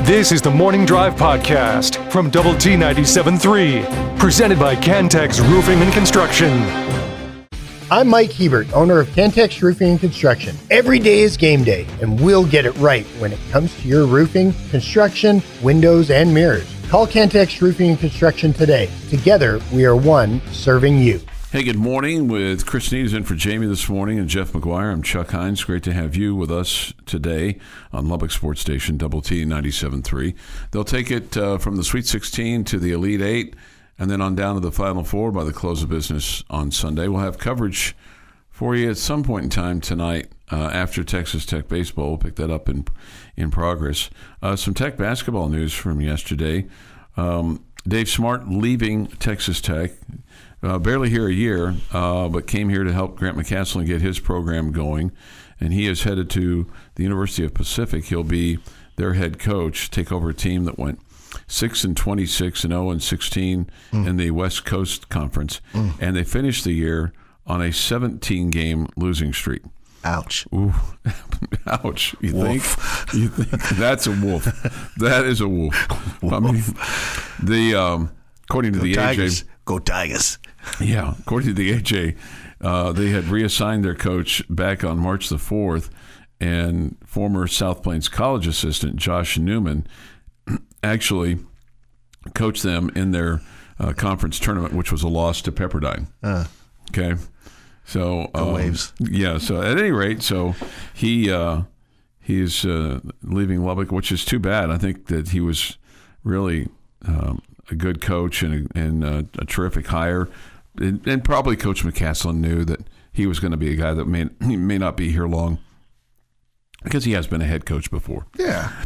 This is the Morning Drive Podcast from Double T 97.3, presented by Cantex Roofing and Construction. I'm Mike Hebert, owner of Cantex Roofing and Construction. Every day is game day, and we'll get it right when it comes to your roofing, construction, windows, and mirrors. Call Cantex Roofing and Construction today. Together, we are one serving you. Hey, good morning with Chris Needs in for Jamie this morning and Jeff McGuire. I'm Chuck Hines. Great to have you with us today on Lubbock Sports Station, Double T 97.3. They'll take it from the Sweet 16 to the Elite 8 and then on down to the Final Four by the close of business on Sunday. We'll have coverage for you at some point in time tonight after Texas Tech baseball. We'll pick that up in progress. Some Tech basketball news from yesterday. Dave Smart leaving Texas Tech. Barely here a year, but came here to help Grant McCasland get his program going. And he is headed to the University of Pacific. He'll be their head coach, take over a team that went 6-26 and 0-16 in the West Coast Conference. And they finished the year on a 17-game losing streak. Ouch. Ooh. Ouch. You think that's a wolf. That is a wolf. I mean, according to the Tigers. AJ. Go Tigers. Yeah, according to the AJ, they had reassigned their coach back on March the 4th, and former South Plains College assistant Josh Newman actually coached them in their conference tournament, which was a loss to Pepperdine. Okay, so the Waves. Yeah, so at any rate, so he's leaving Lubbock, which is too bad. I think that he was really a good coach and a terrific hire. And probably Coach McCasland knew that he was going to be a guy that may not be here long because he has been a head coach before. Yeah.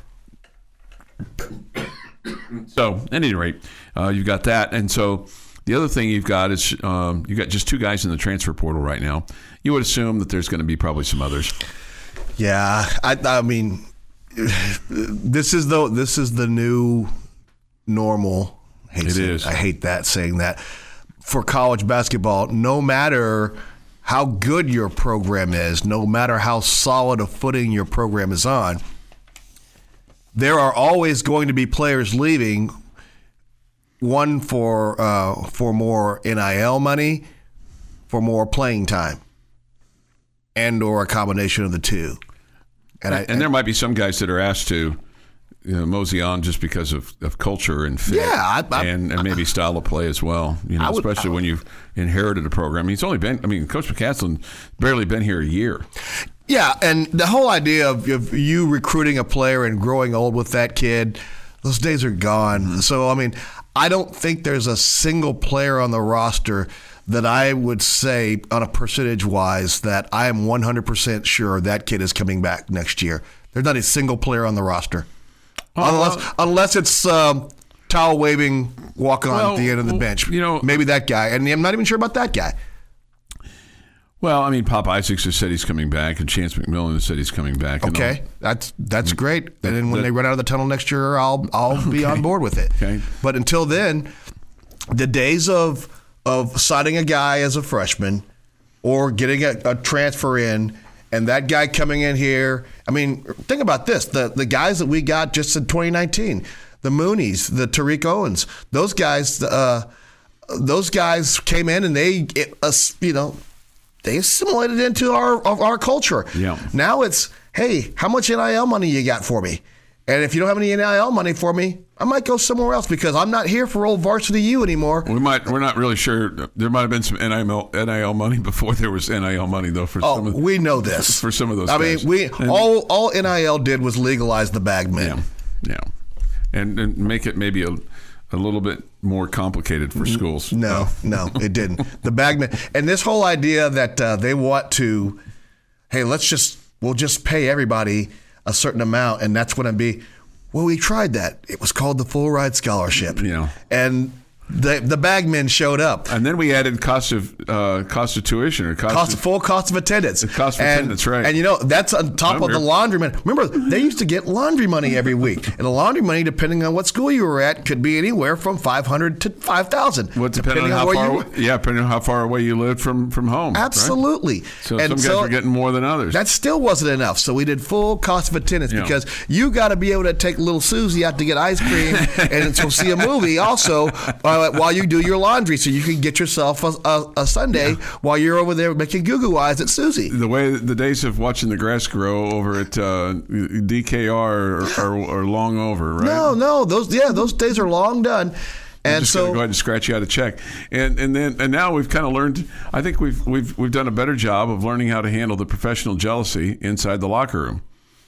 So, at any rate, you've got that. And so the other thing you've got is you've got just two guys in the transfer portal right now. You would assume that there's going to be probably some others. Yeah. I mean, this is the new normal. I hate that, saying that. For college basketball, no matter how good your program is, no matter how solid a footing your program is on, there are always going to be players leaving, one for more NIL money, for more playing time, and or a combination of the two. And there might be some guys that are asked to mosey on just because of culture and fit, and maybe style of play as well. Especially when you've inherited a program. He's only been. Coach McCasland barely been here a year. Yeah, and the whole idea of you recruiting a player and growing old with that kid, those days are gone. Mm-hmm. So I don't think there's a single player on the roster that I would say, on a percentage wise, that I am 100% sure that kid is coming back next year. There's not a single player on the roster. Unless it's towel waving walk on at the end of the bench. Maybe that guy. And I'm not even sure about that guy. Well, Pop Isaacs has said he's coming back, and Chance McMillan has said he's coming back. Okay, that's great. And then when they run out of the tunnel next year, I'll be on board with it. Okay. But until then, the days of signing a guy as a freshman or getting a transfer in, and that guy coming in here, think about this. The guys that we got just in 2019, the Moonies, the Tariq Owens, those guys came in and they assimilated into our culture. Yeah. Now it's, hey, how much NIL money you got for me? And if you don't have any NIL money for me, I might go somewhere else because I'm not here for old Varsity U anymore. We're not really sure. There might have been some NIL money before there was NIL money, though. We know this. For some of those guys. All NIL did was legalize the bag men. Yeah. And make it maybe a little bit more complicated for schools. No, it didn't. The bag men. And this whole idea that they want to, hey, we'll just pay everybody a certain amount, and that's what I'm be. Well, we tried that. It was called the Full Ride Scholarship. Yeah. And the bagmen showed up. And then we added cost of tuition or full cost of attendance. Attendance, right. And that's on top of the laundry money. Remember, they used to get laundry money every week. And the laundry money, depending on what school you were at, could be anywhere from $500 to $5,000. Well, depending on how far away you lived from home. Absolutely. Right? So some guys were getting more than others. That still wasn't enough. So we did full cost of attendance because you got to be able to take little Susie out to get ice cream and to see a movie also while you do your laundry, so you can get yourself a sundae while you're over there making goo-goo eyes at Susie. The days of watching the grass grow over at DKR are long over, right? No, those days are long done. And so go ahead and scratch you out a check, and now we've kind of learned. I think we've done a better job of learning how to handle the professional jealousy inside the locker room.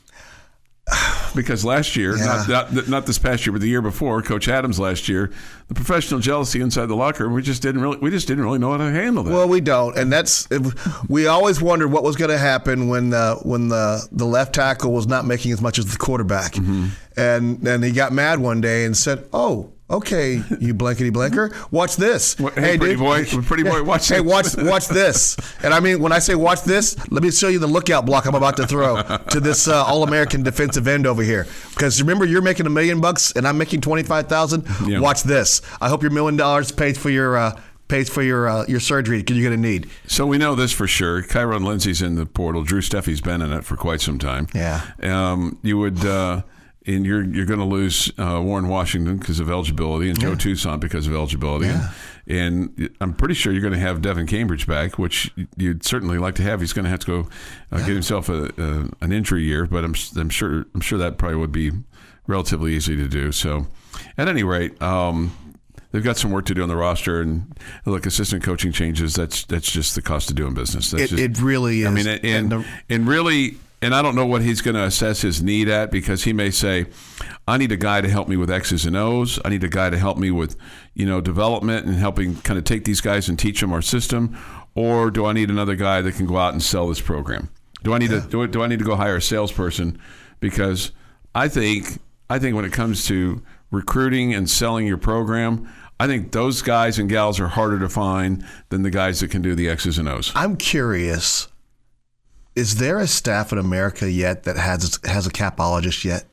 Because last year, not this past year, but the year before, Coach Adams last year, the professional jealousy inside the locker room, we just didn't really know how to handle that. Well, we don't, and we always wondered what was going to happen when the left tackle was not making as much as the quarterback, and then he got mad one day and said, "Oh, okay, you blankety blanker, watch this." Hey, pretty boy, watch this. Hey, watch this. And I mean, when I say watch this, let me show you the lookout block I'm about to throw to this All-American defensive end over here. Because remember, you're making $1 million and I'm making $25,000. Yeah. Watch this. I hope your $1 million pays for your surgery you're going to need. So we know this for sure. Kyron Lindsey's in the portal. Drew Steffi's been in it for quite some time. Yeah. You would. And you're going to lose Warren Washington because of eligibility and Joe Toussaint because of eligibility. Yeah. And I'm pretty sure you're going to have Devin Cambridge back, which you'd certainly like to have. He's going to have to go get himself an injury year, but I'm sure that probably would be relatively easy to do. So at any rate, they've got some work to do on the roster, and look, assistant coaching changes. That's just the cost of doing business. It really is. I mean, and really. And I don't know what he's going to assess his need at, because he may say, I need a guy to help me with X's and O's. I need a guy to help me with, development and helping kind of take these guys and teach them our system. Or do I need another guy that can go out and sell this program? Do I need to go hire a salesperson? Because I think when it comes to recruiting and selling your program, I think those guys and gals are harder to find than the guys that can do the X's and O's. I'm curious. Is there a staff in America yet that has a capologist yet?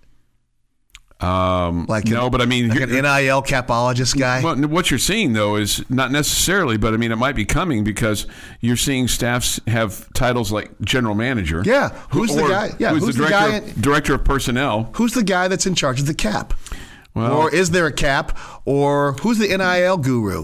No, but I mean, like an NIL capologist guy. Well, what you're seeing though is not necessarily, but I mean, it might be coming, because you're seeing staffs have titles like general manager. Yeah, who's the guy? Yeah, who's the director of personnel? Who's the guy that's in charge of the cap? Well, or is there a cap? Or who's the NIL guru?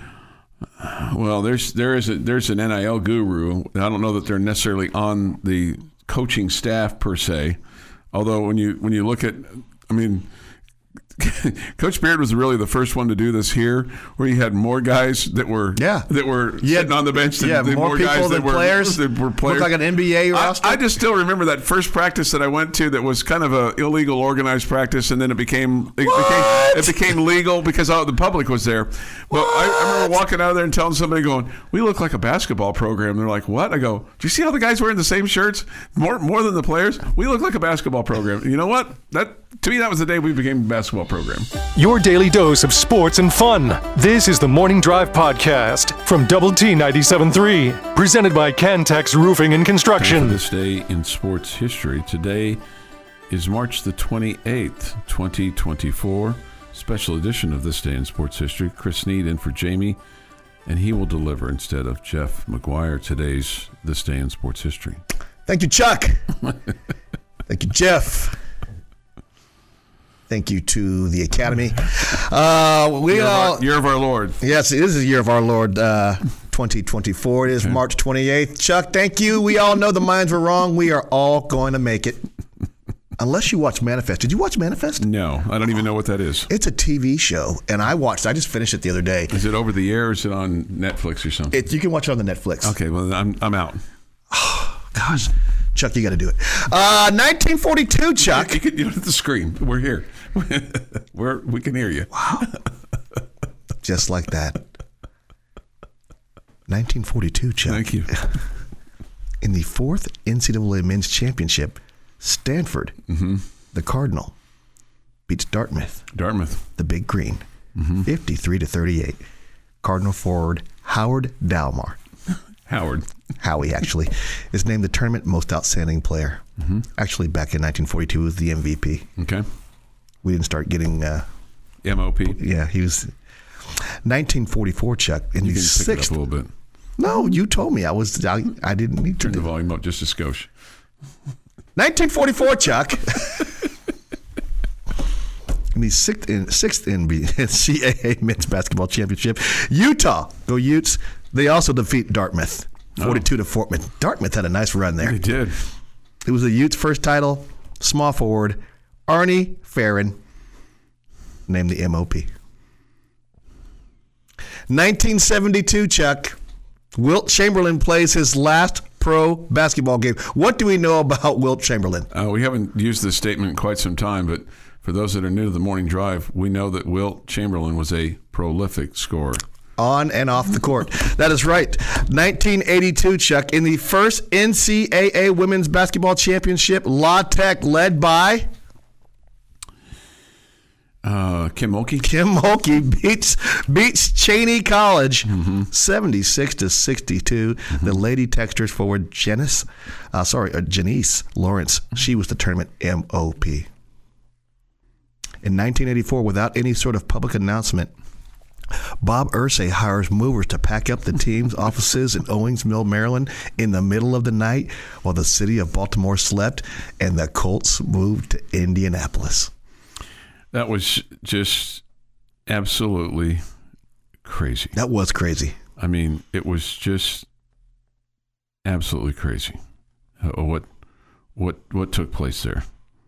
Well, there's an NIL guru. I don't know that they're necessarily on the coaching staff per se. Although when you look at, I mean, Coach Beard was really the first one to do this here, where you had more guys that were sitting on the bench than more guys people that were players. Looked like an NBA roster. I just still remember that first practice that I went to that was kind of a illegal organized practice, and then it became legal because the public was there. But I remember walking out of there and telling somebody, going, "We look like a basketball program." They're like, "What?" I go, "Do you see how the guys wearing the same shirts more than the players? We look like a basketball program." You know what? To me, that was the day we became a basketball program. Your daily dose of sports and fun. This is the Morning Drive Podcast from Double T 97.3, presented by Cantex Roofing and Construction. For this day in sports history, today is March the 28th, 2024. Special edition of This Day in Sports History. Chris Snead in for Jamie, and he will deliver instead of Jeff McGuire today's This Day in Sports History. Thank you, Chuck. Thank you, Jeff. Thank you to the Academy. Year of our Lord. Yes, it is the year of our Lord, 2024. It is March 28th. Chuck, thank you. We all know the minds were wrong. We are all going to make it. Unless you watch Manifest. Did you watch Manifest? No, I don't even know what that is. It's a TV show, and I just finished it the other day. Is it over the air, or is it on Netflix or something? You can watch it on the Netflix. Okay, well, I'm out. Oh, gosh. Chuck, you got to do it. 1942, Chuck. You don't have to scream. We're here. We can hear you. Wow. Just like that. 1942, Chuck. Thank you. In the fourth NCAA Men's Championship, Stanford, the Cardinal, beats Dartmouth. Dartmouth. The Big Green. 53-38. Cardinal forward Howard Dalmar. Howie, actually, is named the tournament most outstanding player. Actually, back in 1942, he was the MVP. Okay. We didn't start getting... MOP? Yeah, he was... 1944, Chuck. In you the can sixth... pick it up a little bit. No, you told me. I didn't need to. Turn the volume up just a skosh. 1944, Chuck. In the sixth NCAA Men's Basketball Championship, Utah, go Utes, they also defeat Dartmouth, 42-14. Dartmouth had a nice run there. They did. It was the Utes' first title. Small forward, Arnie Farron, named the MOP. 1972, Chuck. Wilt Chamberlain plays his last pro basketball game. What do we know about Wilt Chamberlain? We haven't used this statement in quite some time, but for those that are new to the Morning Drive, we know that Wilt Chamberlain was a prolific scorer. On and off the court. That is right. 1982, Chuck. In the first NCAA Women's Basketball Championship, La Tech led by... Kim Mulkey. Kim Mulkey beats Cheney College 76-62. The Lady Texters forward Janice Lawrence. She was the tournament MOP. In 1984, without any sort of public announcement, Bob Irsay hires movers to pack up the team's offices in Owings Mill, Maryland, in the middle of the night while the city of Baltimore slept, and the Colts moved to Indianapolis. That was just absolutely crazy. That was crazy. I mean, it was just absolutely crazy. What took place there?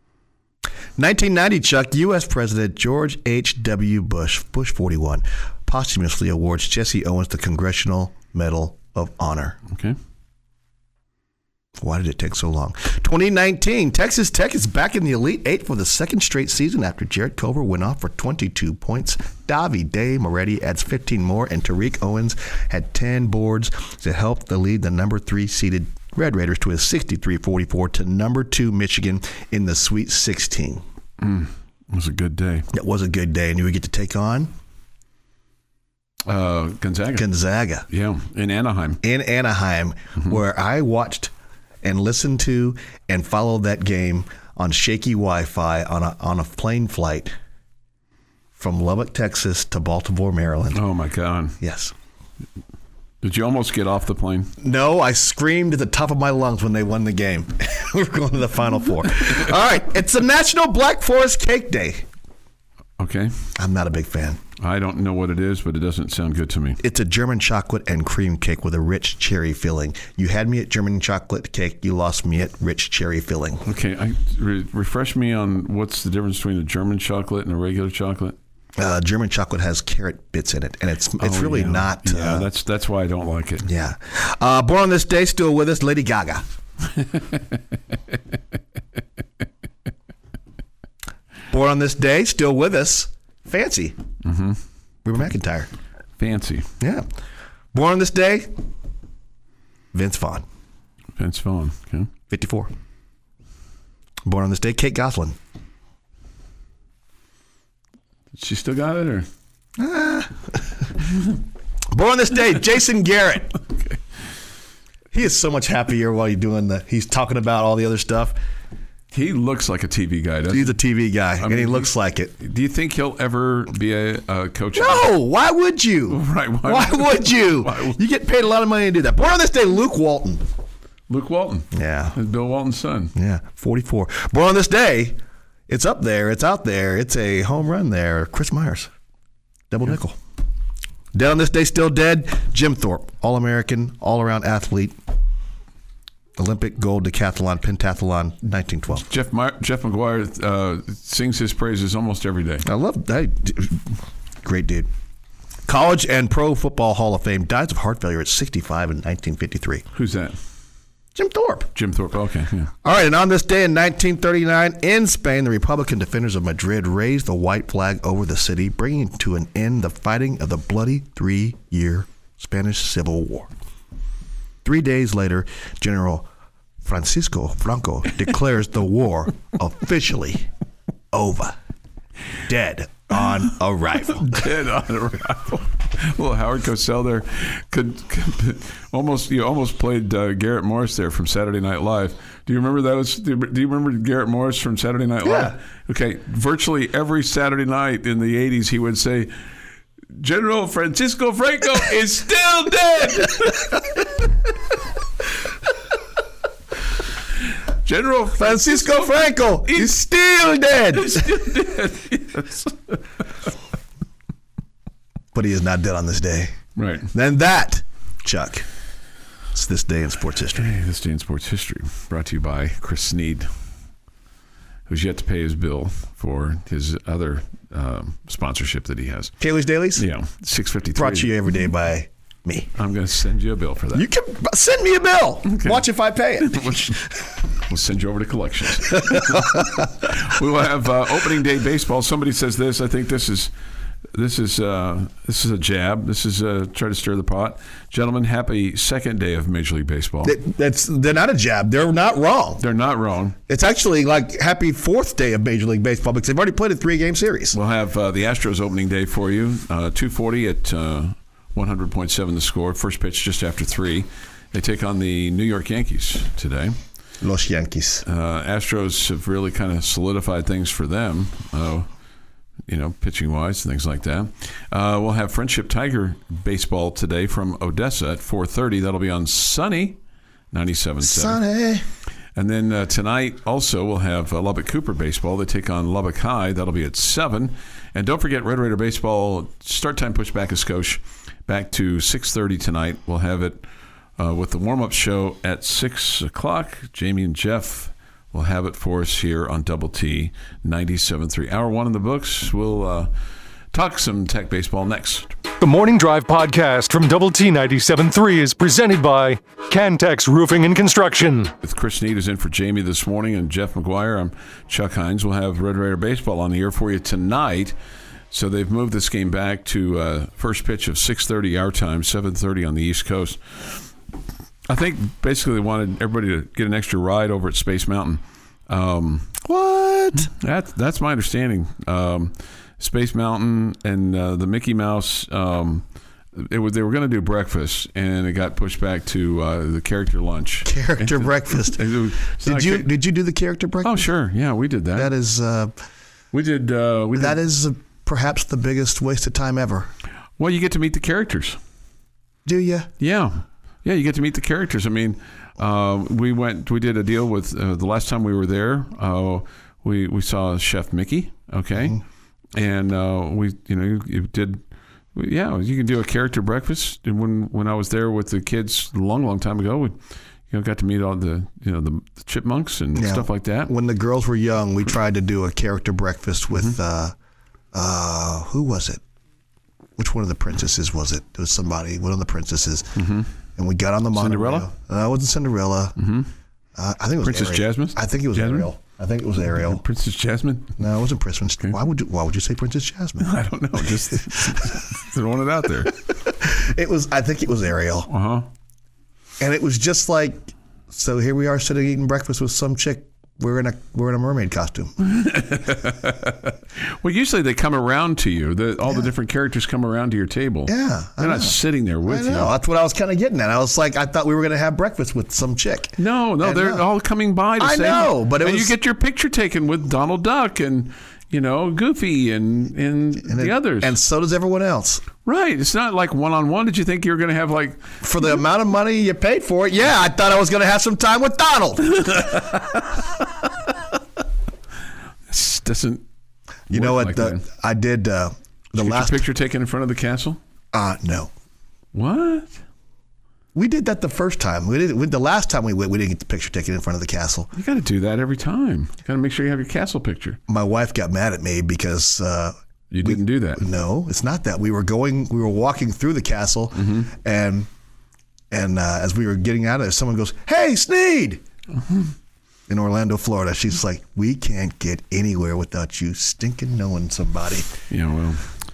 1990, Chuck, U.S. President George H.W. Bush 41, posthumously awards Jesse Owens the Congressional Medal of Honor. Okay. Why did it take so long? 2019, Texas Tech is back in the Elite Eight for the second straight season after Jarrett Culver went off for 22 points. Davide Moretti adds 15 more, and Tariq Owens had 10 boards to help the lead the number 3 seeded Red Raiders to a 63-44 to number 2 Michigan in the Sweet 16. It was a good day. It was a good day, and you would get to take on Gonzaga. Yeah, in Anaheim. Where I watched and listened to and followed that game on shaky Wi-Fi on a plane flight from Lubbock, Texas to Baltimore, Maryland. Oh, my God. Yes. Did you almost get off the plane? No, I screamed at the top of my lungs when they won the game. We're going to the Final Four. All right, it's a National Black Forest Cake Day. Okay. I'm not a big fan. I don't know what it is, but it doesn't sound good to me. It's a German chocolate and cream cake with a rich cherry filling. You had me at German chocolate cake. You lost me at rich cherry filling. Okay. Refresh me on what's the difference between a German chocolate and a regular chocolate? German chocolate has carrot bits in it, and it's really not. Yeah, that's why I don't like it. Yeah. Born on this day, still with us, Lady Gaga. Born on this day, still with us, Fancy. Reba McEntire. Fancy. Yeah. Born on this day, Vince Vaughn. Okay. 54. Born on this day, Kate Gosselin. She still got it, or? Born on this day, Jason Garrett. Okay. He is so much happier while he's talking about all the other stuff. He looks like a TV guy, doesn't he? He's a TV guy, and he looks like it. Do you think he'll ever be a coach? No, why would you? Right. Why would you? You get paid a lot of money to do that. Born on this day, Luke Walton. Luke Walton. Yeah. Bill Walton's son. Yeah, 44. Born on this day, it's up there, it's out there, it's a home run there. Chris Myers. Double nickel. Dead on this day, still dead, Jim Thorpe. All-American, all-around athlete. Olympic gold decathlon, pentathlon, 1912. Jeff McGuire sings his praises almost every day. I love that. Great dude. College and Pro Football Hall of Fame. Dies of heart failure at 65 in 1953. Who's that? Jim Thorpe. Okay. Yeah. All right, and on this day in 1939, in Spain, the Republican defenders of Madrid raised the white flag over the city, bringing to an end the fighting of the bloody 3-year Spanish Civil War. 3 days later, General Francisco Franco declares the war officially over. Dead on on arrival. Dead on arrival. Well, Howard Cosell there could almost played Garrett Morris there from Saturday Night Live. Do you remember that? Do you remember Garrett Morris from Saturday Night Live? Yeah. Okay. Virtually every Saturday night in the 80s, he would say, General Francisco Franco is still dead. General Francisco Franco is still dead. Yes. But he is not dead on this day. Right. Then that, Chuck, it's This Day in Sports History. Hey, This Day in Sports History, brought to you by Chris Sneed, who's yet to pay his bill for his other sponsorship that he has. Kaylee's Dailies? Yeah, $6.53. Brought to you every day by me. I'm going to send you a bill for that. You can send me a bill. Okay. Watch if I pay it. We'll send you over to collections. We will have opening day baseball. Somebody says this. I think this is a jab. This is try to stir the pot. Gentlemen, happy second day of Major League Baseball. They're not a jab. They're not wrong. They're not wrong. It's actually like happy fourth day of Major League Baseball because they've already played a 3-game series. We'll have the Astros opening day for you. 2:40 at 100.7 the score. First pitch just after 3. They take on the New York Yankees today. Los Yankees. Astros have really kind of solidified things for them. Pitching wise, things like that. We'll have Friendship Tiger baseball today from Odessa at 4:30. That'll be on Sunny 97.7. Sunny. And then tonight also we'll have Lubbock Cooper baseball. They take on Lubbock High. That'll be at 7. And don't forget Red Raider baseball start time pushed back a skosh back to 6:30 tonight. We'll have it with the warm-up show at 6 o'clock. Jamie and Jeff will have it for us here on Double T 97.3. Hour 1 in the books. We'll talk some Tech baseball next. The Morning Drive podcast from Double T 97.3 is presented by Cantex Roofing and Construction. With Chris Sneed is in for Jamie this morning and Jeff McGuire, I'm Chuck Hines. We'll have Red Raider baseball on the air for you tonight. So they've moved this game back to first pitch of 6:30 our time, 7:30 on the East Coast. I think basically they wanted everybody to get an extra ride over at Space Mountain. What? That's my understanding. Space Mountain and the Mickey Mouse. They were going to do breakfast, and it got pushed back to the character lunch. Character breakfast. Did you do the character breakfast? Oh, sure. Yeah, we did that. That is. We did. That is perhaps the biggest waste of time ever. Well, you get to meet the characters. Do you? Yeah. Yeah, you get to meet the characters. I mean, we did a deal with the last time we were there. We saw Chef Mickey, okay, mm-hmm. And you can do a character breakfast. And when I was there with the kids a long time ago, we got to meet all the chipmunks and stuff like that. When the girls were young, we tried to do a character breakfast with who was it? Which one of the princesses was it? It was somebody, one of the princesses. Mm-hmm. And we got on the monorail. Cinderella? No, it wasn't Cinderella. Mm-hmm. I think it was Princess Ariel. Jasmine? I think it was Jasmine? Ariel. I think it was Ariel. Princess Jasmine? No, it wasn't Princess. Okay. Why would you say Princess Jasmine? I don't know. Just throwing it out there. I think it was Ariel. Uh-huh. And it was just like, so here we are sitting eating breakfast with some chick. We're in a mermaid costume. Well, usually they come around to you. All the different characters come around to your table. Yeah. They're not sitting there with you. That's what I was kind of getting at. I was like, I thought we were going to have breakfast with some chick. No, they're all coming by to say. I know, but you get your picture taken with Donald Duck and Goofy and the others. And so does everyone else. Right. It's not like one-on-one. Did you think you were going to have like... For the amount of money you paid for it, yeah, I thought I was going to have some time with Donald. This doesn't... You know what? I did the last... picture taken in front of the castle? No. What? We did that the first time. The last time we went, we didn't get the picture taken in front of the castle. You got to do that every time. You got to make sure you have your castle picture. My wife got mad at me because you didn't do that. No, it's not that. We were walking through the castle, mm-hmm. and as we were getting out of it, someone goes, "Hey, Sneed!" Mm-hmm. In Orlando, Florida. She's like, "We can't get anywhere without you stinking knowing somebody." Yeah, well.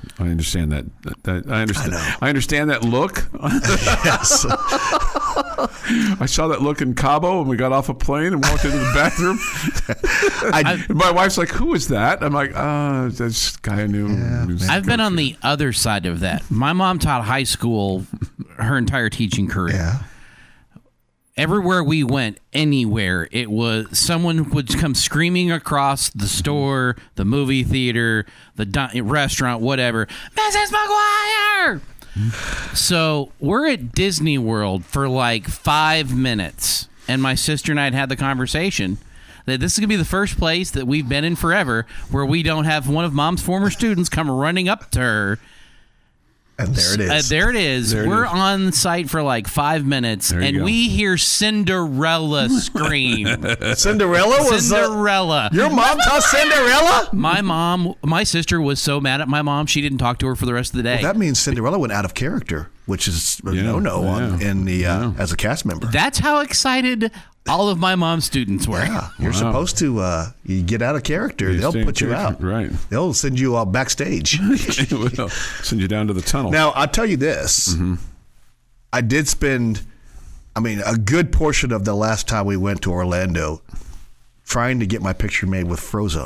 I understand that. I understand that look. Yes. I saw that look in Cabo when we got off a plane and walked into the bathroom. My wife's like, "Who is that?" I'm like, "This guy I knew." Yeah, I've been on the other side of that. My mom taught high school her entire teaching career. Yeah. Everywhere we went, anywhere, it was someone would come screaming across the store, the movie theater, the restaurant, whatever. Mrs. McGuire! So we're at Disney World for like 5 minutes, and my sister and I had the conversation that this is going to be the first place that we've been in forever where we don't have one of Mom's former students come running up to her. And there it is. There it is. We're on site for like 5 minutes, and we hear Cinderella scream. Cinderella? Your mom taught Cinderella? My sister was so mad at my mom, she didn't talk to her for the rest of the day. Well, that means Cinderella went out of character, which is a no-no as a cast member. That's how excited all of my mom's students were. Yeah, you're supposed to you get out of character. They'll put you out. Right. They'll send you out backstage. They'll send you down to the tunnel. Now, I'll tell you this. Mm-hmm. I did spend, a good portion of the last time we went to Orlando trying to get my picture made with Frozone.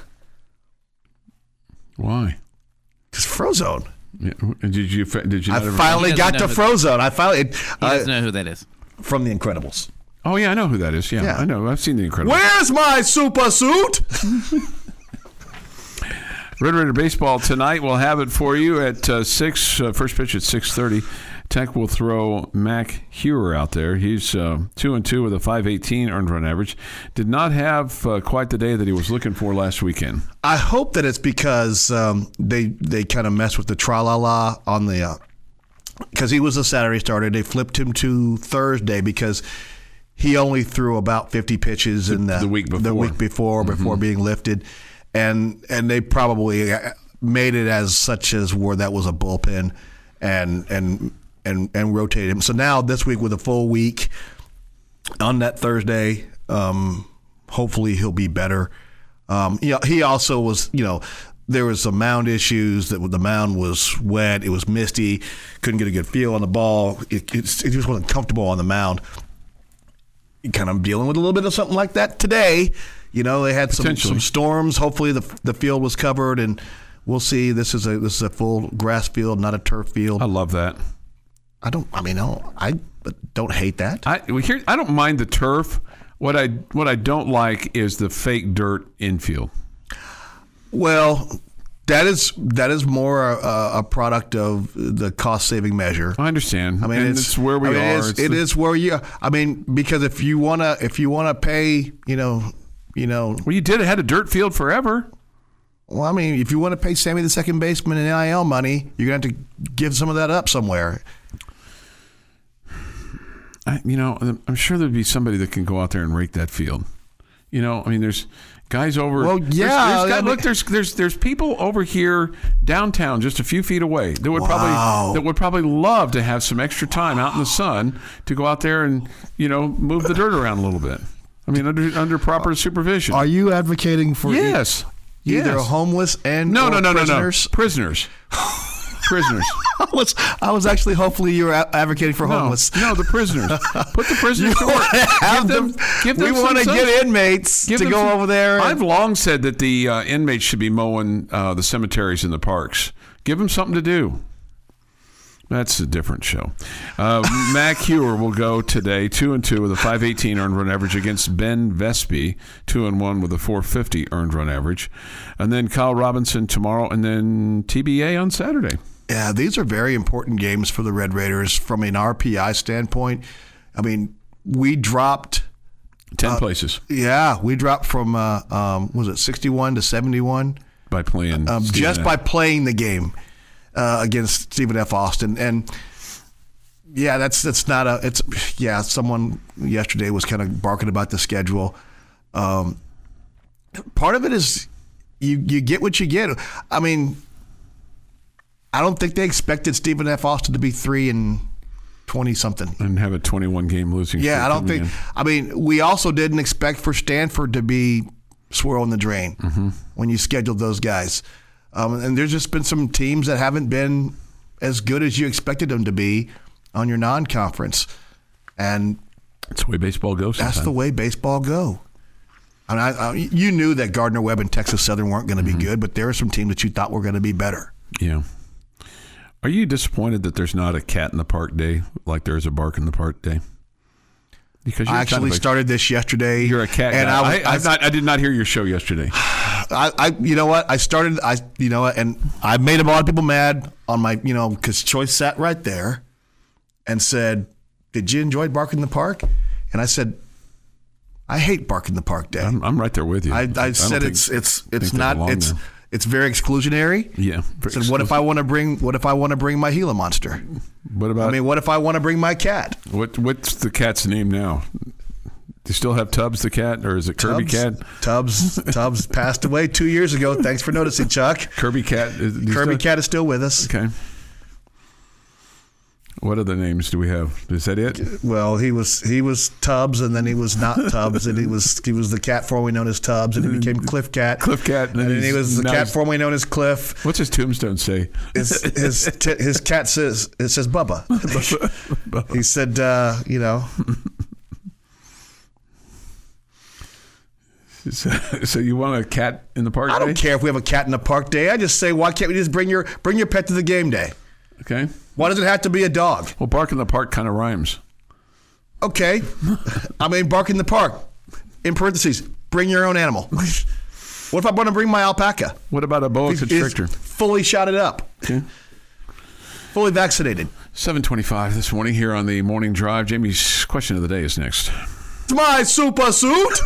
Why? Because Frozone. Yeah. Did you? I finally got to Frozone. He doesn't know who that is. From The Incredibles. Oh, yeah, I know who that is. Yeah, I know. I've seen The Incredibles. Where's my super suit? Red Raider Baseball tonight. We'll have it for you at 6. First pitch at 6:30. Tech will throw Mac Hewer out there. He's 2-2 with a .518 earned run average. Did not have quite the day that he was looking for last weekend. I hope that it's because they kind of messed with the tra-la-la on the because he was a Saturday starter. They flipped him to Thursday because he only threw about 50 pitches in the week before being lifted, and they probably made it as such as where that was a bullpen, and rotated him. So now this week with a full week on that Thursday, hopefully he'll be better. He also was, there was some mound issues. That the mound was wet, it was misty, couldn't get a good feel on the ball. It just wasn't comfortable on the mound. Kind of dealing with a little bit of something like that today. They had some storms. Hopefully the field was covered, and we'll see. This is a full grass field, not a turf field. I love that. I don't hate that. I don't mind the turf. What I don't like is the fake dirt infield. Well, that is more a product of the cost saving measure. I understand. It's where we are. It is where you. Because if you wanna pay, Well, you did. It had a dirt field forever. Well, if you want to pay Sammy the second baseman in NIL money, you're going to have to give some of that up somewhere. I'm sure there'd be somebody that can go out there and rake that field. There's guys over. Well, yeah. There's people over here downtown, just a few feet away, that would probably love to have some extra time out in the sun to go out there and move the dirt around a little bit. Under proper supervision. Are you advocating for either homeless and prisoners? Prisoners. Prisoners. I was actually hopefully you were advocating for homeless. No, the prisoners. Put the prisoners to work. Give them we want to get inmates to go over there. I've long said that the inmates should be mowing the cemeteries and the parks. Give them something to do. That's a different show. Mac Hewer will go today 2-2 with a .518 earned run average against Ben Vespi, 2-1 with a .450 earned run average. And then Kyle Robinson tomorrow, and then TBA on Saturday. Yeah, these are very important games for the Red Raiders from an RPI standpoint. We dropped 10 places. Yeah, we dropped from was it 61 to 71 by playing by playing the game against Stephen F. Austin. And yeah, that's not someone yesterday was kind of barking about the schedule. Part of it is you get what you get. I don't think they expected Stephen F. Austin to be 3-20 something and have a 21 game losing streak. Yeah, I don't think. We also didn't expect for Stanford to be swirling the drain when you scheduled those guys. And there's just been some teams that haven't been as good as you expected them to be on your non-conference. And that's the way baseball goes sometimes. That's the way baseball go. I mean, you knew that Gardner-Webb and Texas Southern weren't going to be good, but there are some teams that you thought were going to be better. Yeah. Are you disappointed that there's not a cat in the park day like there's a bark in the park day? Because I actually started this yesterday. You're a cat and guy. I did not hear your show yesterday. You know what? And I made a lot of people mad on my, because Choice sat right there and said, "Did you enjoy Bark in the Park?" And I said, "I hate Bark in the Park Day." I'm right there with you. I said it's very exclusionary. Yeah. So what if I want to bring my Gila monster? What if I want to bring my cat? What's the cat's name now? Do you still have Tubbs the cat, or is it Kirby Cat? Tubbs passed away 2 years ago. Thanks for noticing, Chuck. Kirby Cat. Cat is still with us. Okay. What other names do we have? Is that it? Well, he was Tubbs, and then he was not Tubbs, and he was the cat formerly known as Tubbs, and he became Cliff Cat. Cliff Cat, and then he was the cat formerly known as Cliff. What's his tombstone say? His cat says Bubba. He said, So you want a cat in the park? I don't care if we have a cat in the park day. I just say, why can't we just bring your pet to the game day? Okay. Why does it have to be a dog? Well, Bark in the Park kind of rhymes. Okay. Bark in the Park. In parentheses, bring your own animal. What if I want to bring my alpaca? What about a boa constrictor? Fully shotted up. Okay. Fully vaccinated. 7:25 this morning here on the Morning Drive. Jamie's question of the day is next. My super suit.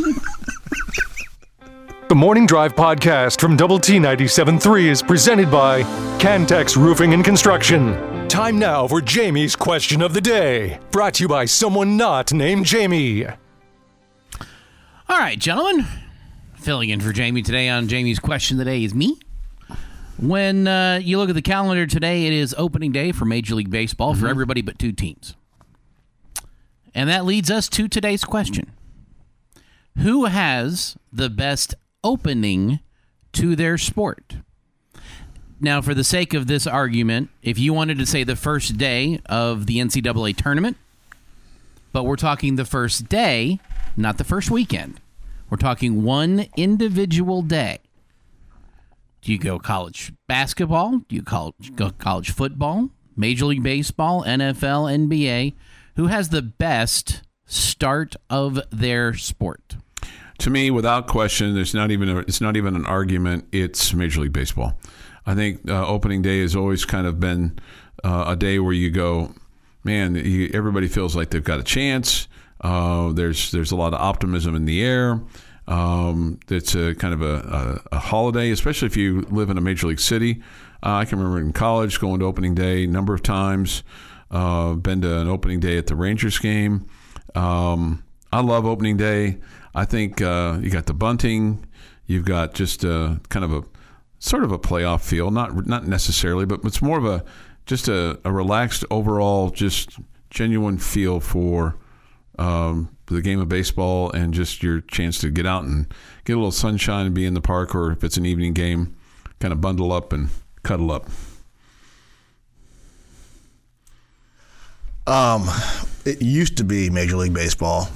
The Morning Drive podcast from Double T 97.3 is presented by Cantex Roofing and Construction. Time now for Jamie's question of the day. Brought to you by someone not named Jamie. All right, gentlemen. Filling in for Jamie today on Jamie's question of the day is me. When you look at the calendar today, it is opening day for Major League Baseball for everybody but two teams. And that leads us to today's question. Who has the best opening to their sport? Now, for the sake of this argument, if you wanted to say the first day of the NCAA tournament, but we're talking the first day, not the first weekend. We're talking one individual day. Do you go college basketball? Do you go college football? Major League Baseball, NFL, NBA? Who has the best start of their sport? To me, without question, it's not even an argument. It's Major League Baseball. I think opening day has always kind of been a day where you go, man, everybody feels like they've got a chance. There's a lot of optimism in the air. It's a kind of a holiday, especially if you live in a major league city. I can remember in college going to opening day a number of times. Been to an opening day at the Rangers game. I love opening day. I think you got the bunting. You've got just kind of a sort of a playoff feel, not necessarily, but it's more of a relaxed overall, just genuine feel for the game of baseball and just your chance to get out and get a little sunshine and be in the park, or if it's an evening game, kind of bundle up and cuddle up. It used to be Major League Baseball,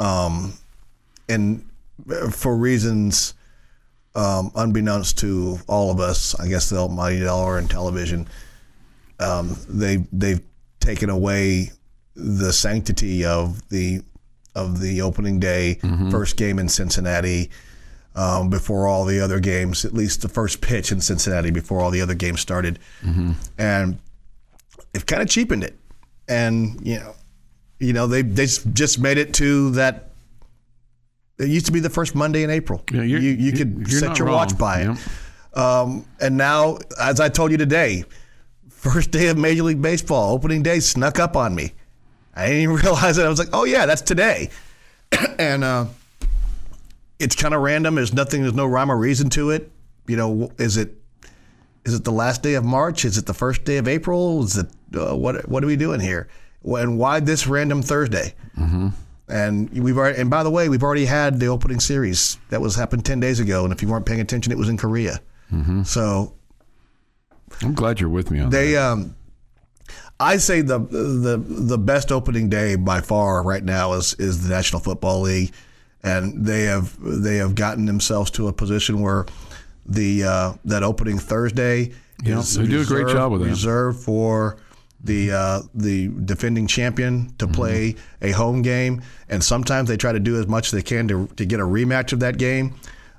and for reasons unbeknownst to all of us, I guess the almighty dollar and television, they've taken away the sanctity of the opening day first game in Cincinnati before all the other games, at least the first pitch in Cincinnati before all the other games started, and they've kind of cheapened it. And they just made it to that. It used to be the first Monday in April. Yeah, you could set your watch by it. And now, as I told you today, first day of Major League Baseball, opening day snuck up on me. I didn't even realize it. I was like, oh yeah, that's today. And it's kind of random. There's no rhyme or reason to it. Is it the last day of March? Is it the first day of April? Is it what are we doing here? And why this random Thursday? And by the way, we've already had the opening series that happened 10 days ago. And if you weren't paying attention, it was in Korea. Mm-hmm. So I'm glad you're with me on that. I say the best opening day by far right now is the National Football League, and they have gotten themselves to a position where that opening Thursday is they do a great job with that. Reserved for the defending champion to play a home game, and sometimes they try to do as much as they can to get a rematch of that game.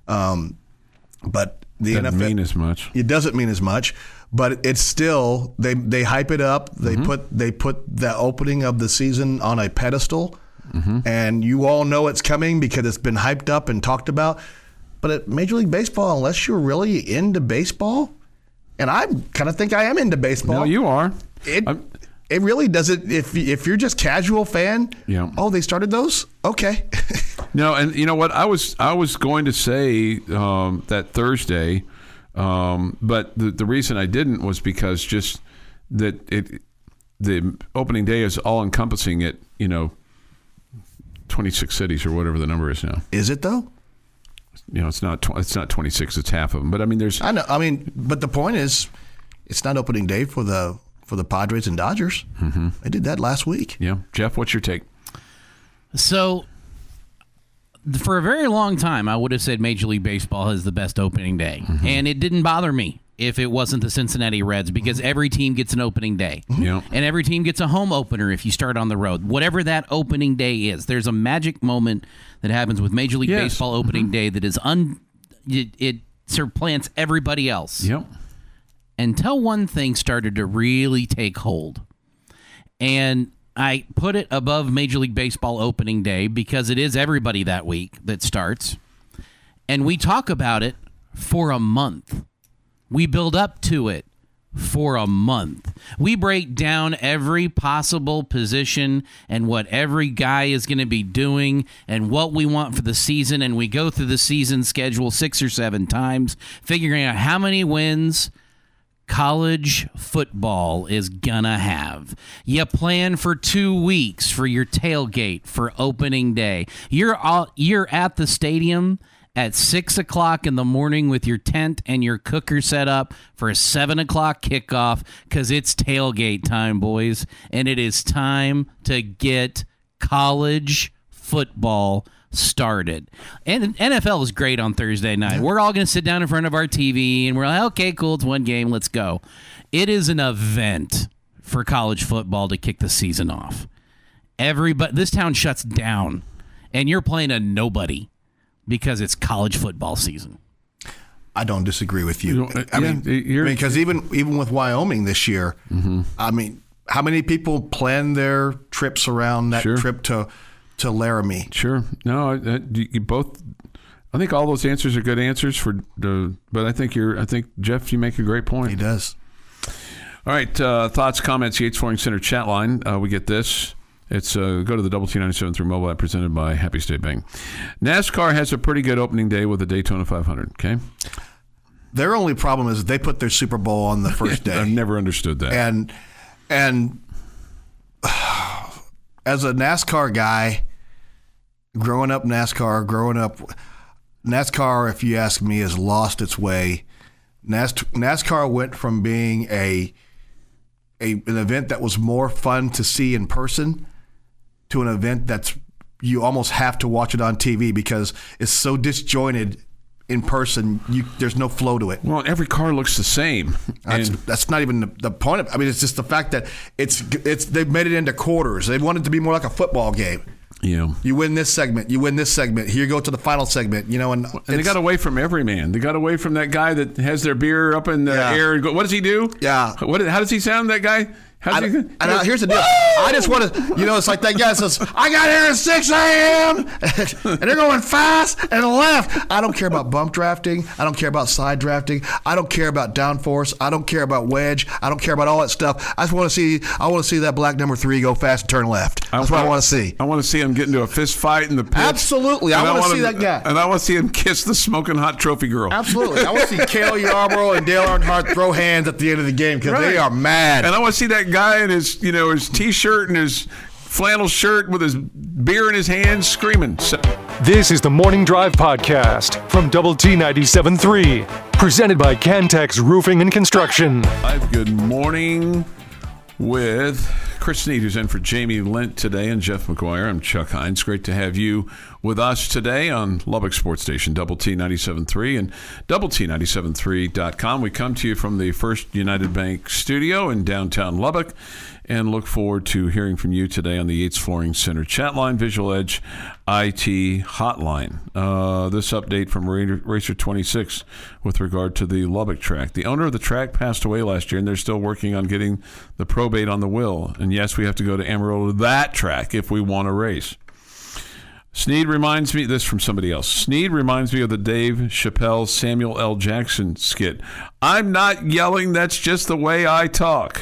But the doesn't NFL mean as much. It doesn't mean as much, but it's still they hype it up. They put the opening of the season on a pedestal, and you all know it's coming because it's been hyped up and talked about. But at Major League Baseball, unless you're really into baseball, and I kind of think I am into baseball. No, you are. It really doesn't. If you're just casual fan, oh, they started those? Okay. No, and you know what? I was going to say that Thursday, but the reason I didn't was because just that the opening day is all encompassing at 26 cities or whatever the number is now. Is it though? It's not 26. It's half of them. But I mean, there's. I know. I mean, but the point is, it's not opening day for the Padres and Dodgers. Mm-hmm. They did that last week. Yeah, Jeff, what's your take? So, for a very long time, I would have said Major League Baseball has the best opening day, and it didn't bother me if it wasn't the Cincinnati Reds because every team gets an opening day, and every team gets a home opener if you start on the road. Whatever that opening day is, there's a magic moment that happens with Major League Baseball opening day that is it supplants everybody else. Yep. Until one thing started to really take hold. And I put it above Major League Baseball opening day because it is everybody that week that starts. And we talk about it for a month. We build up to it for a month. We break down every possible position and what every guy is going to be doing and what we want for the season. And we go through the season schedule 6 or 7 times, figuring out how many wins college football is gonna have. You plan for 2 weeks for your tailgate for opening day. You're at the stadium at 6 o'clock in the morning with your tent and your cooker set up for a 7 o'clock kickoff because it's tailgate time, boys, and it is time to get college football started. And NFL is great on Thursday night. We're all going to sit down in front of our TV and we're like, okay, cool, it's one game, let's go. It is an event for college football to kick the season off. This town shuts down and you're playing a nobody because it's college football season. I don't disagree with you. I mean, because even with Wyoming this year, I mean, how many people plan their trips around that trip to Laramie? Sure. No, you both. I think all those answers are good answers but I think Jeff, you make a great point. He does. All right, thoughts, comments, Yates Flooring Center chat line. We get this. It's go to the Double T 97.3 mobile app presented by Happy State Bank. NASCAR has a pretty good opening day with the Daytona 500. Okay. Their only problem is they put their Super Bowl on the first day. I've never understood that. And as a NASCAR guy, growing up, NASCAR, if you ask me, has lost its way. NASCAR went from being an event that was more fun to see in person to an event that's you almost have to watch it on TV because it's so disjointed in person. There's no flow to it. Well, every car looks the same. That's not even the point of it. I mean, it's just the fact that they've made it into quarters. They want it to be more like a football game. Yeah. You win this segment. You win this segment. Here you go to the final segment. And they got away from every man. They got away from that guy that has their beer up in the air. And what does he do? Yeah. How does he sound, that guy? Here's the deal. I just want to, it's like that guy says, I got here at 6 a.m. and they're going fast and left. I don't care about bump drafting. I don't care about side drafting. I don't care about downforce. I don't care about wedge. I don't care about all that stuff. I want to see that black number 3 go fast and turn left. That's what I want to see. I want to see him get into a fist fight in the pit. Absolutely. I want to see that guy. And I want to see him kiss the smoking hot trophy girl. Absolutely. I want to see Cale Yarborough and Dale Earnhardt throw hands at the end of the game because they are mad. And I want to see that guy in his T-shirt and his flannel shirt with his beer in his hand, screaming. This is the Morning Drive Podcast from Double T 97.3, presented by Cantex Roofing and Construction. Good morning with Chris Snead, who's in for Jamie Lent today, and Jeff McGuire. I'm Chuck Hines. Great to have you with us today on Lubbock Sports Station, Double T 97.3 and DoubleT973.com. We come to you from the First United Bank studio in downtown Lubbock, and look forward to hearing from you today on the Yates Flooring Center chat line, Visual Edge IT hotline. This update from Racer 26 with regard to the Lubbock track. The owner of the track passed away last year, and they're still working on getting the probate on the will. And yes, we have to go to Amarillo to that track if we want to race. Snead reminds me, this from somebody else. Snead reminds me of the Dave Chappelle Samuel L. Jackson skit. I'm not yelling, that's just the way I talk.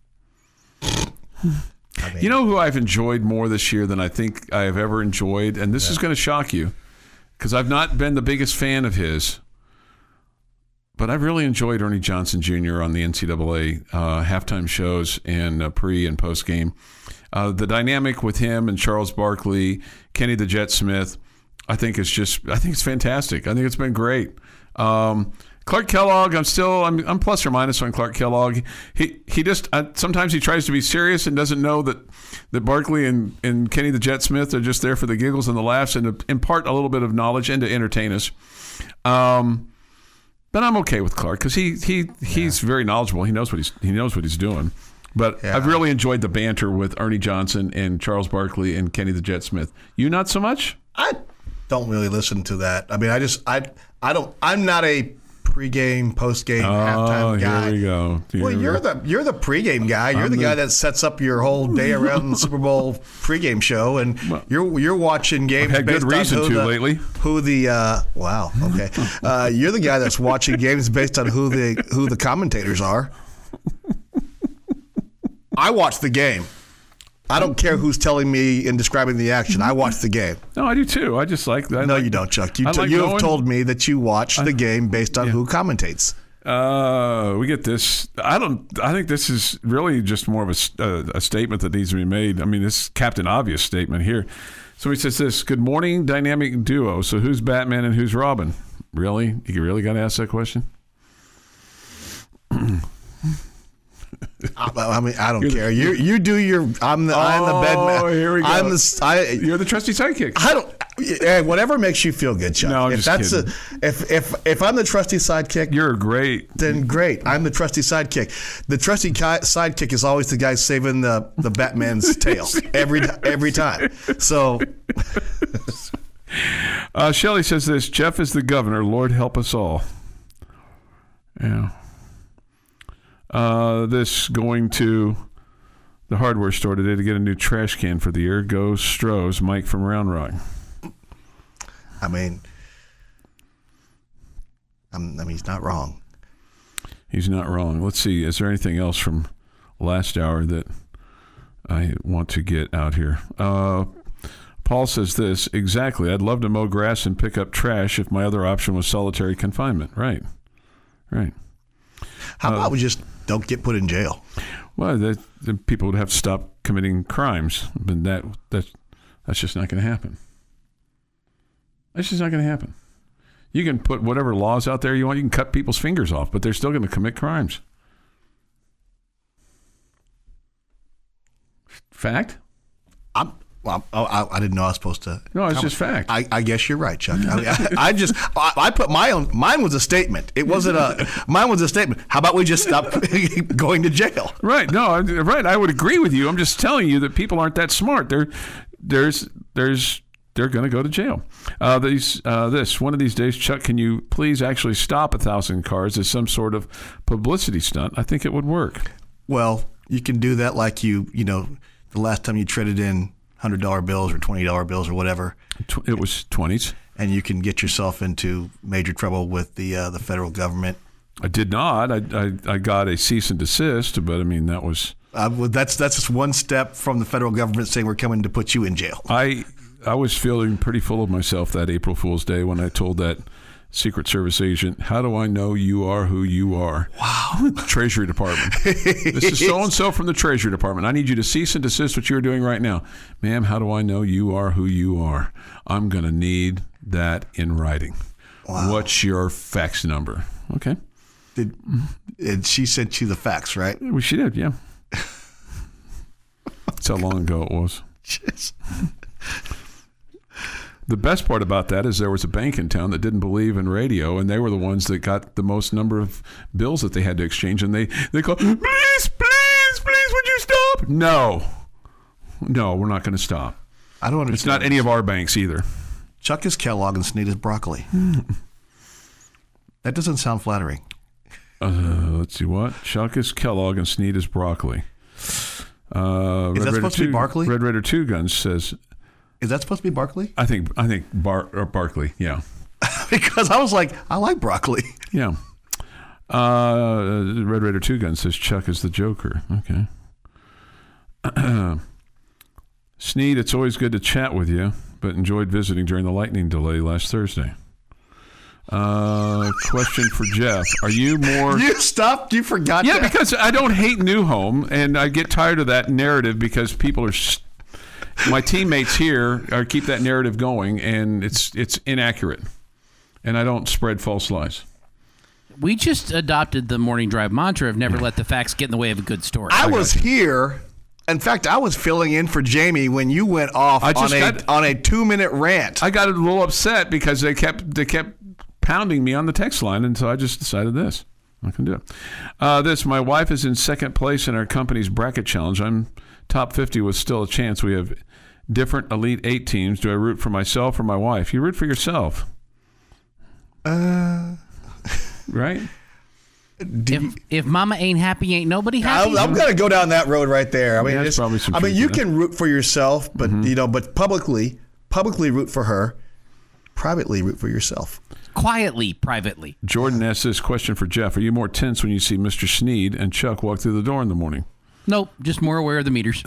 You know who I've enjoyed more this year than I think I have ever enjoyed? And this is going to shock you because I've not been the biggest fan of his, but I've really enjoyed Ernie Johnson Jr. on the NCAA halftime shows and pre and post game. The dynamic with him and Charles Barkley, Kenny the Jet Smith, I think it's fantastic. I think it's been great. Clark Kellogg, I'm plus or minus on Clark Kellogg. He just sometimes he tries to be serious and doesn't know that Barkley and Kenny the Jet Smith are just there for the giggles and the laughs and to impart a little bit of knowledge and to entertain us. But I'm okay with Clark because he's very knowledgeable. He knows what he's doing. But I've really enjoyed the banter with Ernie Johnson and Charles Barkley and Kenny the Jet Smith. You not so much? I don't really listen to that. I mean, I'm not a pregame, postgame, halftime guy. Here we go. Well, you're the pregame guy. You're the guy that sets up your whole day around the Super Bowl pregame show, and you're watching games. I've had based good reason on lately. Wow. Okay. You're the guy that's watching games based on who the commentators are. I watch the game. I don't care who's telling me and describing the action. I watch the game. No, I do too. I just like that. No, you don't, Chuck. You have told me that you watch the game based on who commentates. We get this. I think this is really just more of a statement that needs to be made. I mean, this is Captain Obvious statement here. So he says this: "Good morning, dynamic duo. So who's Batman and who's Robin? Really? You really got to ask that question?" I mean, I don't care. You do your. I'm the bed man. Oh, here we go. You're the trusty sidekick. I don't. Whatever makes you feel good, Chuck. No, I'm just kidding. If I'm the trusty sidekick, you're great. Then great. I'm the trusty sidekick. The trusty sidekick is always the guy saving the Batman's tail every time. So. Shelley says this: Jeff is the governor. Lord help us all. Yeah. This going to the hardware store today to get a new trash can for the year. Go Strohs, Mike from Round Rock. I mean, he's not wrong. He's not wrong. Let's see. Is there anything else from last hour that I want to get out here? Paul says this: exactly. I'd love to mow grass and pick up trash if my other option was solitary confinement. Right. How about we just don't get put in jail? Well, the people would have to stop committing crimes, but that's just not going to happen. That's just not going to happen. You can put whatever laws out there you want. You can cut people's fingers off, but they're still going to commit crimes. Fact? I didn't know I was supposed to. No, it's just fact. I guess you're right, Chuck. I put my own. Mine was a statement. It wasn't mine was a statement. How about we just stop going to jail? Right. No. Right. I would agree with you. I'm just telling you that people aren't that smart. They're going to go to jail. One of these days, Chuck, can you please actually stop 1,000 cars as some sort of publicity stunt? I think it would work. Well, you can do that like the last time you traded in $100 bills or $20 bills or whatever. It was 20s. And you can get yourself into major trouble with the federal government. I did not. I got a cease and desist, but I mean that was. That's just one step from the federal government saying we're coming to put you in jail. I was feeling pretty full of myself that April Fool's Day when I told that Secret Service agent. How do I know you are who you are? Wow. Treasury Department. This is so-and-so from the Treasury Department. I need you to cease and desist what you're doing right now. Ma'am, how do I know you are who you are? I'm going to need that in writing. Wow. What's your fax number? Okay. And she sent you the fax, right? Well, she did, yeah. That's how long ago it was. The best part about that is there was a bank in town that didn't believe in radio, and they were the ones that got the most number of bills that they had to exchange, and they called, please, would you stop? No, we're not going to stop. I don't understand. It's not any of our banks either. Chuck is Kellogg and Sneed is broccoli. That doesn't sound flattering. Let's see what. Chuck is Kellogg and Sneed is broccoli. Is that supposed to be Barkley? Red Raider 2 Guns says... Is that supposed to be Barkley? I think Barkley, yeah. Because I was like, I like broccoli. Yeah. Red Raider 2 Gun says Chuck is the Joker. Okay. Sneed, it's always good to chat with you, but enjoyed visiting during the lightning delay last Thursday. Question for Jeff. Are you more... You stopped? You forgot Yeah, that? Because I don't hate New Home, and I get tired of that narrative because people are... My teammates here keep that narrative going, and it's inaccurate. And I don't spread false lies. We just adopted the morning drive mantra of never let the facts get in the way of a good story. I was here. In fact, I was filling in for Jamie when you went off on a 2-minute rant. I got a little upset because they kept pounding me on the text line, and so I just decided this. I can do it. My wife is in second place in our company's bracket challenge. I'm top 50 with still a chance. We have different Elite 8 teams. Do I root for myself or my wife? You root for yourself. Right? If mama ain't happy, ain't nobody happy. I'm going to go down that road right there. I mean, yeah, probably some truth you in can root for yourself, but but publicly root for her. Privately root for yourself. Quietly, privately. Jordan asks this question for Jeff. Are you more tense when you see Mr. Sneed and Chuck walk through the door in the morning? Nope, just more aware of the meters.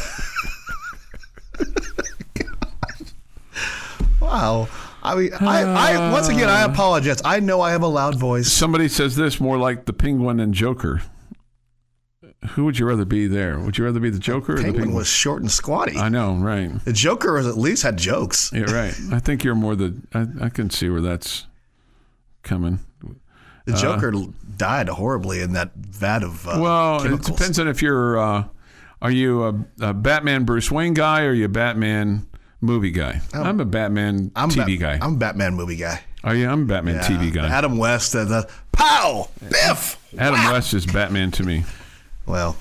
Wow. I mean, I once again, I apologize. I know I have a loud voice. Somebody says this, more like the Penguin and Joker. Who would you rather be there? Would you rather be the Joker or the Penguin? Was short and squatty. I know, right. The Joker at least had jokes. Yeah, right. I think you're more I can see where that's coming. The Joker died horribly in that vat of It chemicals. depends on if you're, are you a Batman Bruce Wayne guy or are you a Batman movie guy? I'm a Batman TV guy. I'm a Batman movie guy. Oh, yeah, I'm a Batman TV guy. Adam West, pow, biff. Adam West is Batman to me. Well,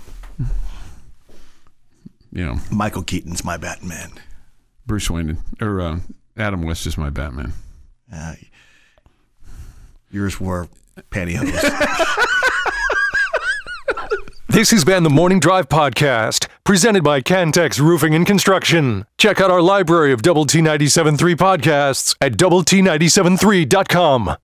Michael Keaton's my Batman. Bruce Wayne, or Adam West is my Batman. Yours were pantyhose. This has been the Morning Drive Podcast, presented by Cantex Roofing and Construction. Check out our library of Double T 97.3 podcasts at doublet97.3.com.